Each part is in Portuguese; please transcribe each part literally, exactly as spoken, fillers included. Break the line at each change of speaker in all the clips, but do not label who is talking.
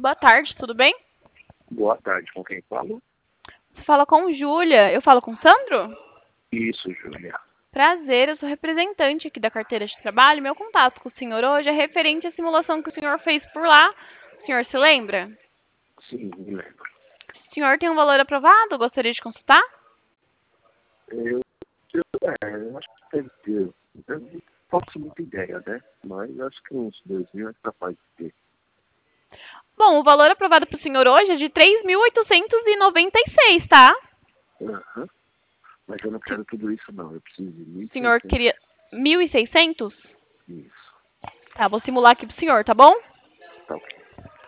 Boa tarde, tudo bem?
Boa tarde, com quem falo?
Você fala com Júlia. Eu falo com Sandro?
Isso, Júlia.
Prazer, eu sou representante aqui da carteira de trabalho. Meu contato com o senhor hoje é referente à simulação que o senhor fez por lá. O senhor se lembra?
Sim, me lembro.
O senhor tem um valor aprovado? Gostaria de consultar?
Eu, eu, é, eu acho que deve ter. Eu não faço muita ideia, né? Mas acho que uns dois mil é capaz de ter.
Bom, o valor aprovado para o senhor hoje é de três mil oitocentos e noventa e seis, tá?
Aham. Mas eu não quero tudo isso, não. Eu preciso de mil
O
e
senhor
seiscentos.
queria mil e seiscentos?
Isso.
Tá, vou simular aqui pro senhor, tá bom?
Tá ok.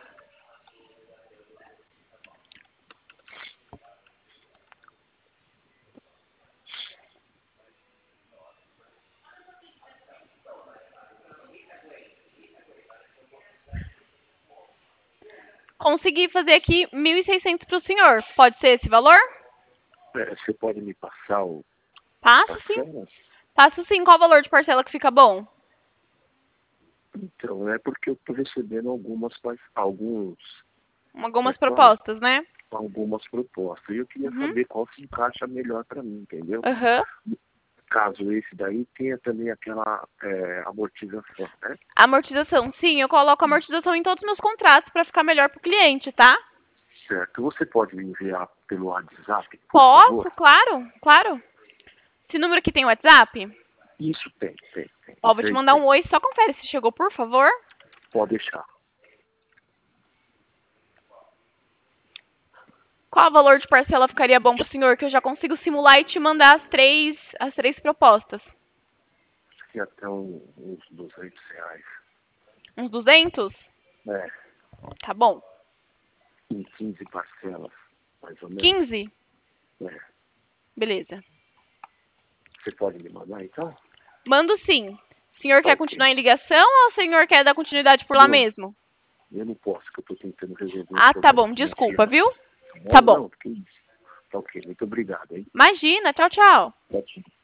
Consegui fazer aqui mil e seiscentos para o senhor. Pode ser esse valor?
É, você pode me passar o
Passo sim.
parcelas?
Passo sim. Qual o valor de parcela que fica bom?
Então, é porque eu estou recebendo algumas, par- alguns, como é
Algumas
que fala?
propostas, né?
Algumas propostas. E eu queria
Uhum.
saber qual se encaixa melhor para mim, entendeu?
Aham.
Caso esse daí tenha também aquela é, amortização, né?
Amortização, sim. Eu coloco amortização em todos os meus contratos para ficar melhor para o cliente, tá?
Certo. Você pode me enviar pelo WhatsApp, por
Posso,
favor?
claro, claro. Esse número aqui tem WhatsApp?
Isso tem, tem, tem.
Ó, vou
Isso
te
aí
mandar
tem.
um oi, só confere se chegou, por favor.
Pode deixar.
Qual o valor de parcela ficaria bom pro senhor? Que eu já consigo simular e te mandar as três, as três propostas.
Acho que até um- uns duzentos reais.
Uns duzentos?
É,
Tá bom.
em quinze parcelas, mais ou menos.
quinze?
É.
Beleza.
Você pode me mandar, então?
Mando sim. O senhor
Tá
quer
ok.
continuar em ligação ou o senhor quer dar continuidade por lá
Não,
mesmo?
eu não posso, que eu estou tentando resolver uns
Ah, tá
problemas
bom.
com minha
Desculpa,
firma.
viu?
Tá
Tá
bom?
bom.
Não, que isso. Tá ok. Muito obrigado, hein?
Imagina. Tchau, tchau.
Tchau, tchau.